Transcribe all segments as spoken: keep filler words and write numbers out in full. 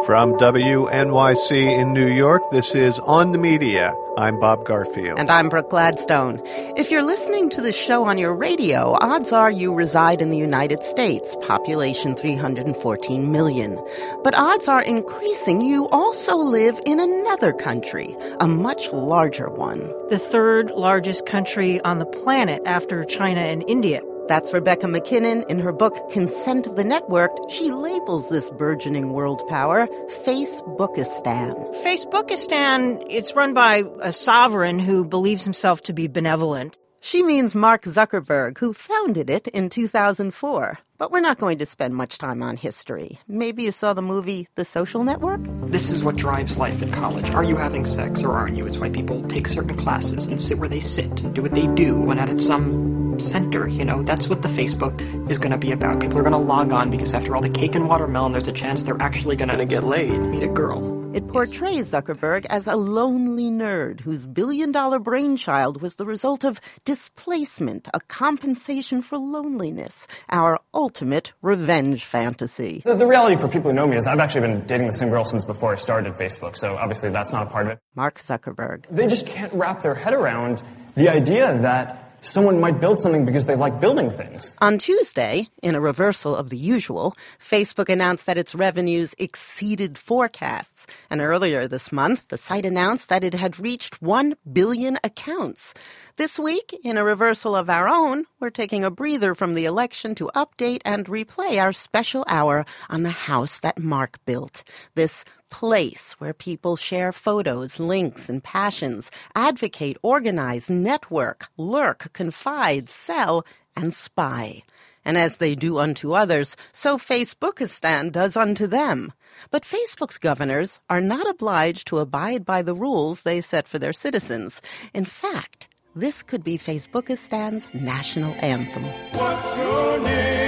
From W N Y C in New York, this is On the Media. I'm Bob Garfield. And I'm Brooke Gladstone. If you're listening to this show on your radio, odds are you reside in the United States, population three hundred fourteen million. But odds are increasing you also live in another country, a much larger one. The third largest country on the planet after China and India. That's Rebecca MacKinnon. In her book, Consent of the Networked, she labels this burgeoning world power Facebookistan. Facebookistan, it's run by a sovereign who believes himself to be benevolent. She means Mark Zuckerberg, who founded it in two thousand four. But we're not going to spend much time on history. Maybe you saw the movie The Social Network? This is what drives life in college. Are you having sex or aren't you? It's why people take certain classes and sit where they sit and do what they do and at some center, you know. That's what the Facebook is going to be about. People are going to log on because after all the cake and watermelon, there's a chance they're actually going to get laid, meet a girl. It portrays Zuckerberg as a lonely nerd whose billion-dollar brainchild was the result of displacement, a compensation for loneliness, our ultimate revenge fantasy. The, the reality for people who know me is I've actually been dating the same girl since before I started Facebook, so obviously that's not a part of it. Mark Zuckerberg. They just can't wrap their head around the idea that someone might build something because they like building things. On Tuesday, in a reversal of the usual, Facebook announced that its revenues exceeded forecasts. And earlier this month, the site announced that it had reached one billion accounts. This week, in a reversal of our own, we're taking a breather from the election to update and replay our special hour on the house that Mark built. This place where people share photos, links, and passions, advocate, organize, network, lurk, confide, sell, and spy. And as they do unto others, so Facebookistan does unto them. But Facebook's governors are not obliged to abide by the rules they set for their citizens. In fact, this could be Facebookistan's national anthem. What's your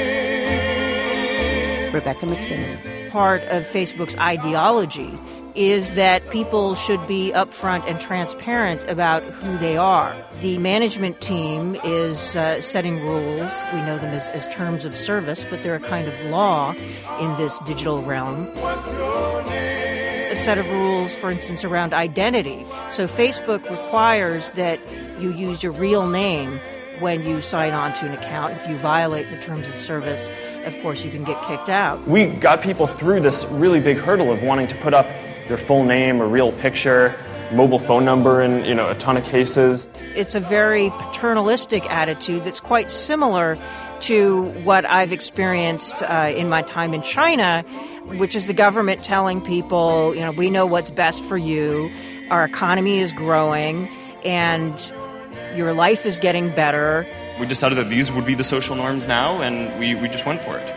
name? Rebecca MacKinnon. Part of Facebook's ideology is that people should be upfront and transparent about who they are. The management team is uh, setting rules. We know them as, as terms of service, but they're a kind of law in this digital realm. What's your name? A set of rules, for instance, around identity. So Facebook requires that you use your real name when you sign on to an account. If you violate the terms of service, of course, you can get kicked out. We got people through this really big hurdle of wanting to put up their full name, a real picture, mobile phone number in, you know, a ton of cases. It's a very paternalistic attitude that's quite similar to what I've experienced uh, in my time in China, which is the government telling people, you know, we know what's best for you, our economy is growing, and your life is getting better. We decided that these would be the social norms now, and we, we just went for it.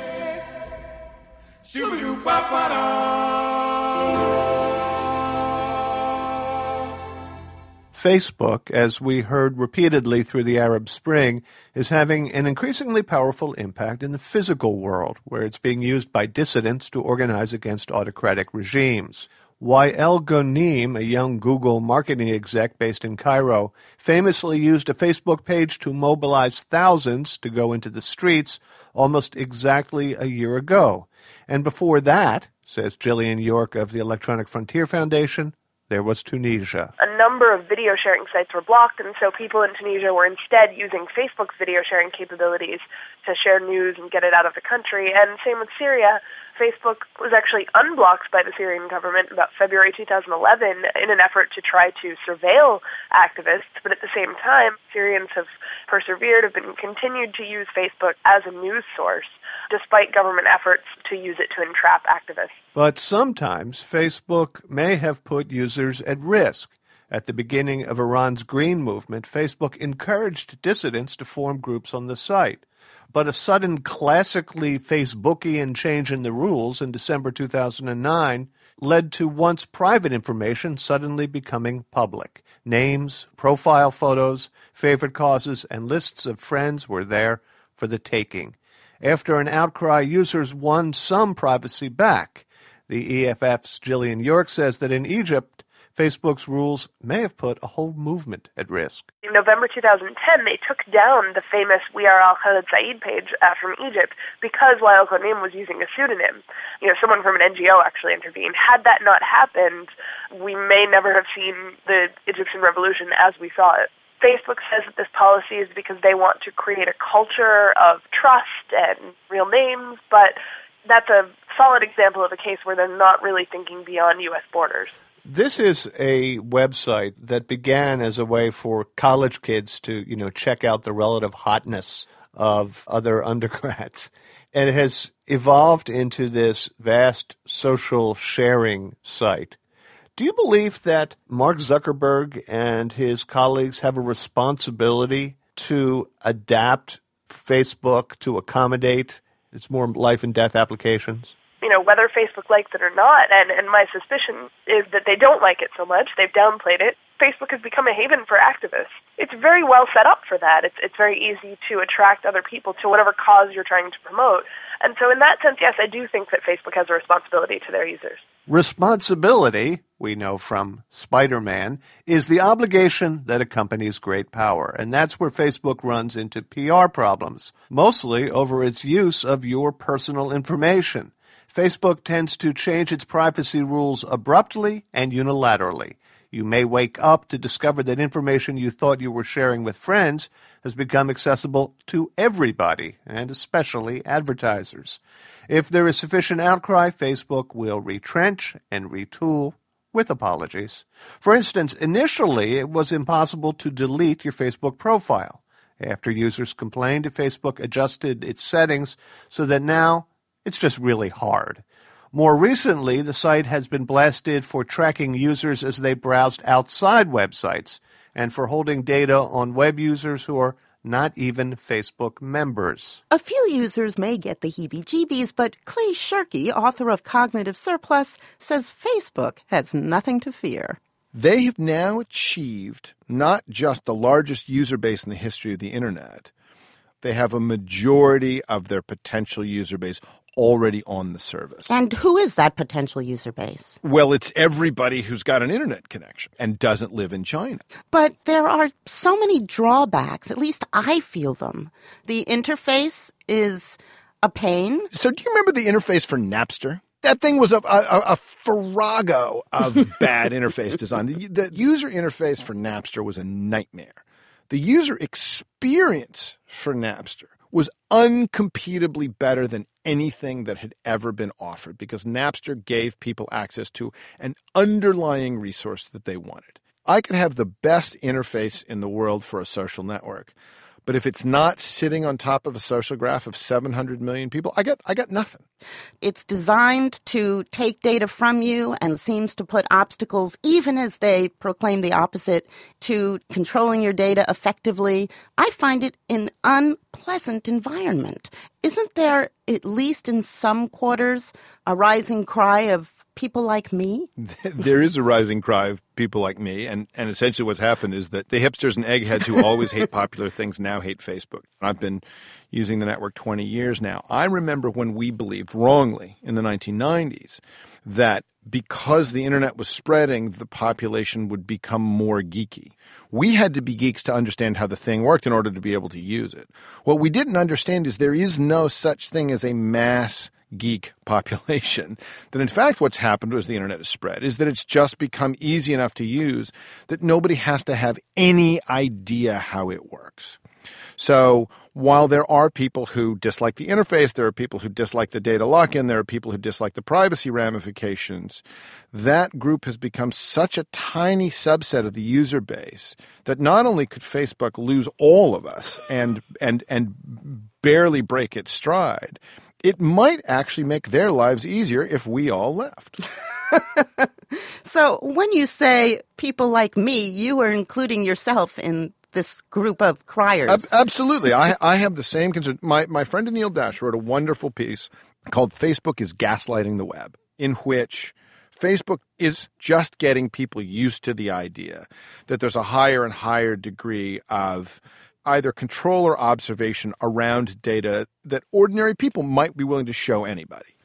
Facebook, as we heard repeatedly through the Arab Spring, is having an increasingly powerful impact in the physical world, where it's being used by dissidents to organize against autocratic regimes. Wael Ghonim, a young Google marketing exec based in Cairo, famously used a Facebook page to mobilize thousands to go into the streets almost exactly a year ago. And before that, says Gillian York of the Electronic Frontier Foundation, there was Tunisia. A number of video sharing sites were blocked, and so people in Tunisia were instead using Facebook's video sharing capabilities to share news and get it out of the country. And same with Syria. Facebook was actually unblocked by the Syrian government about February two thousand eleven in an effort to try to surveil activists, but at the same time, Syrians have persevered, have been continued to use Facebook as a news source, despite government efforts to use it to entrap activists. But sometimes Facebook may have put users at risk. At the beginning of Iran's Green Movement, Facebook encouraged dissidents to form groups on the site. But a sudden classically Facebookian change in the rules in December two thousand nine led to once private information suddenly becoming public. Names, profile photos, favorite causes, and lists of friends were there for the taking. After an outcry, users won some privacy back. The E F F's Gillian York says that in Egypt, Facebook's rules may have put a whole movement at risk. In November two thousand ten, they took down the famous We Are Al Khaled Said page uh, from Egypt because Wael Ghanim was using a pseudonym. You know, someone from an N G O actually intervened. Had that not happened, we may never have seen the Egyptian revolution as we saw it. Facebook says that this policy is because they want to create a culture of trust and real names, but that's a solid example of a case where they're not really thinking beyond U S borders. This is a website that began as a way for college kids to, you know, check out the relative hotness of other undergrads. And it has evolved into this vast social sharing site. Do you believe that Mark Zuckerberg and his colleagues have a responsibility to adapt Facebook to accommodate its more life and death applications? You know, whether Facebook likes it or not, and, and my suspicion is that they don't like it so much, they've downplayed it. Facebook has become a haven for activists. It's very well set up for that. It's it's very easy to attract other people to whatever cause you're trying to promote. And so in that sense, yes, I do think that Facebook has a responsibility to their users. Responsibility, we know from Spider-Man, is the obligation that accompanies great power. And that's where Facebook runs into P R problems, mostly over its use of your personal information. Facebook tends to change its privacy rules abruptly and unilaterally. You may wake up to discover that information you thought you were sharing with friends has become accessible to everybody, and especially advertisers. If there is sufficient outcry, Facebook will retrench and retool with apologies. For instance, initially it was impossible to delete your Facebook profile. After users complained, Facebook adjusted its settings so that now it's just really hard. More recently, the site has been blasted for tracking users as they browsed outside websites and for holding data on web users who are not even Facebook members. A few users may get the heebie-jeebies, but Clay Shirky, author of Cognitive Surplus, says Facebook has nothing to fear. They have now achieved not just the largest user base in the history of the Internet, they have a majority of their potential user base already on the service. And who is that potential user base? Well, it's everybody who's got an internet connection and doesn't live in China. But there are so many drawbacks, at least I feel them. The interface is a pain. So do you remember the interface for Napster? That thing was a, a, a farrago of bad interface design. The, the user interface for Napster was a nightmare. The user experience for Napster was uncompetably better than anything that had ever been offered because Napster gave people access to an underlying resource that they wanted. I could have the best interface in the world for a social network, but if it's not sitting on top of a social graph of seven hundred million people, I got I got nothing. It's designed to take data from you and seems to put obstacles, even as they proclaim the opposite, to controlling your data effectively. I find it an unpleasant environment. Isn't there, at least in some quarters, a rising cry of people like me? There is a rising cry of people like me, and, and essentially what's happened is that the hipsters and eggheads who always hate popular things now hate Facebook. I've been using the network twenty years now. I remember when we believed wrongly in the nineteen nineties that because the internet was spreading, the population would become more geeky. We had to be geeks to understand how the thing worked in order to be able to use it. What we didn't understand is there is no such thing as a mass geek population. That in fact what's happened as the internet has spread is that it's just become easy enough to use that nobody has to have any idea how it works. So while there are people who dislike the interface, there are people who dislike the data lock-in, there are people who dislike the privacy ramifications, that group has become such a tiny subset of the user base that not only could Facebook lose all of us and and and barely break its stride, it might actually make their lives easier if we all left. So when you say people like me, you are including yourself in this group of criers. Ab- absolutely. I, I have the same concern. My, my friend Anil Dash wrote a wonderful piece called Facebook is Gaslighting the Web, in which Facebook is just getting people used to the idea that there's a higher and higher degree of either control or observation around data that ordinary people might be willing to show anybody.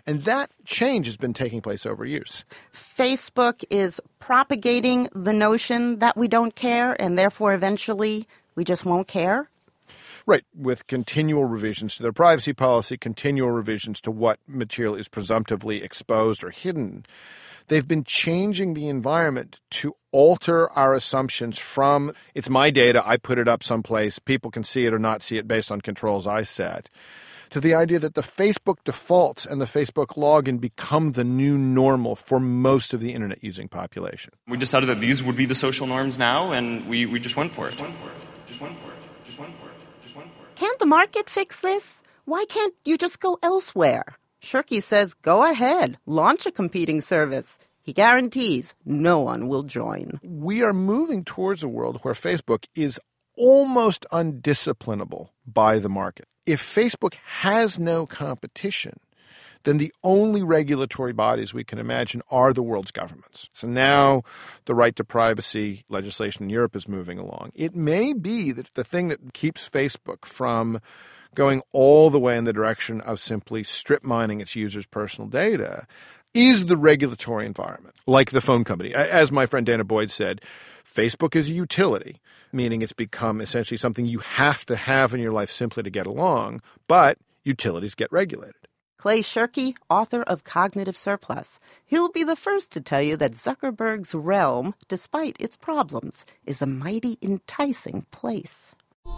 And that change has been taking place over years. Facebook is propagating the notion that we don't care, and therefore eventually we just won't care? Right, with continual revisions to their privacy policy, continual revisions to what material is presumptively exposed or hidden. They've been changing the environment to alter our assumptions from, it's my data, I put it up someplace, people can see it or not see it based on controls I set, to the idea that the Facebook defaults and the Facebook login become the new normal for most of the internet-using population. We decided that these would be the social norms now, and we, we just went for it. Just went for it. Just went for it. Just went for it. Just went for it. Can't the market fix this? Why can't you just go elsewhere? Shirky says, go ahead, launch a competing service. He guarantees no one will join. We are moving towards a world where Facebook is almost undisciplinable by the market. If Facebook has no competition, then the only regulatory bodies we can imagine are the world's governments. So now the right to privacy legislation in Europe is moving along. It may be that the thing that keeps Facebook from going all the way in the direction of simply strip mining its users' personal data is the regulatory environment, like the phone company. As my friend Dana Boyd said, Facebook is a utility, meaning it's become essentially something you have to have in your life simply to get along, but utilities get regulated. Clay Shirky, author of Cognitive Surplus. He'll be the first to tell you that Zuckerberg's realm, despite its problems, is a mighty enticing place.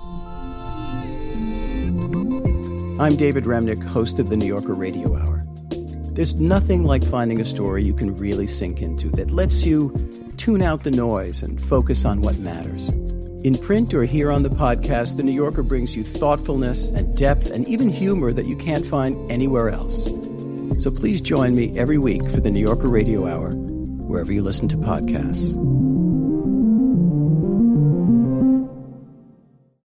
I'm David Remnick, host of the New Yorker Radio Hour. There's nothing like finding a story you can really sink into that lets you tune out the noise and focus on what matters. In print or here on the podcast, The New Yorker brings you thoughtfulness and depth and even humor that you can't find anywhere else. So please join me every week for the New Yorker Radio Hour, wherever you listen to podcasts.